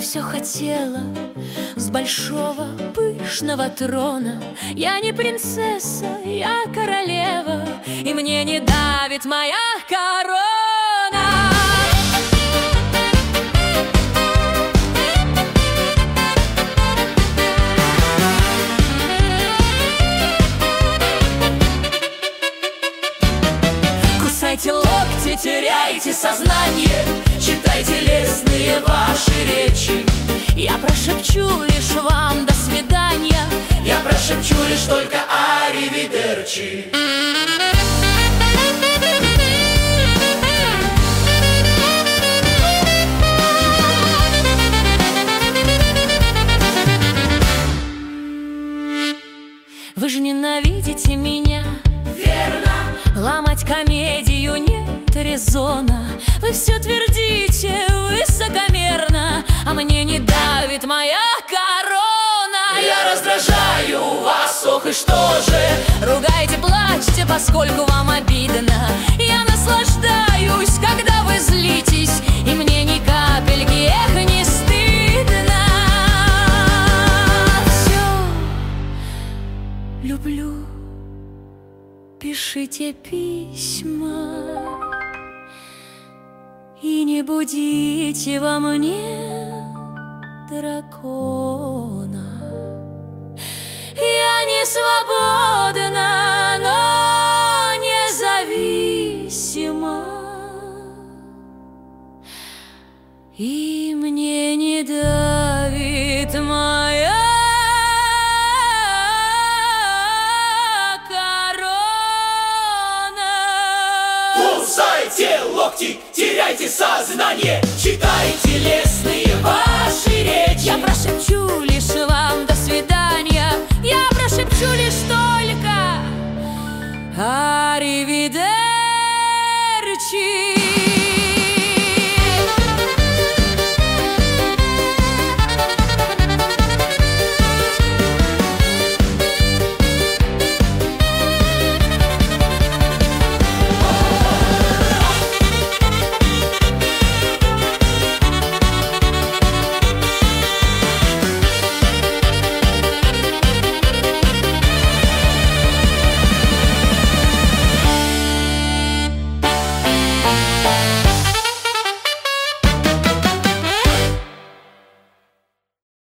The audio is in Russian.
все хотела с большого пышного трона. Я не принцесса, я королева, и мне не давит моя корона. Кусайте локти, теряйте сознание, читайте лестные ваши речи. Я прошепчу лишь вам до свидания, я прошепчу лишь только аривидерчи. Вы же ненавидите меня, верно? Ломать комедию нет резона. Вы все твердите высокомерно, а мне не давит моя корона. Я раздражаю вас, ох и что же. Ругайте, плачьте, поскольку вам обидно. Я наслаждаюсь, когда вы злитесь, и мне ни капельки, эх, не стыдно. Все люблю. Пишите письма и не будите во мне дракона. Я не свободна, но независима, и мне не давит моя. Кусайте локти, теряйте сознание, читайте лестные ваши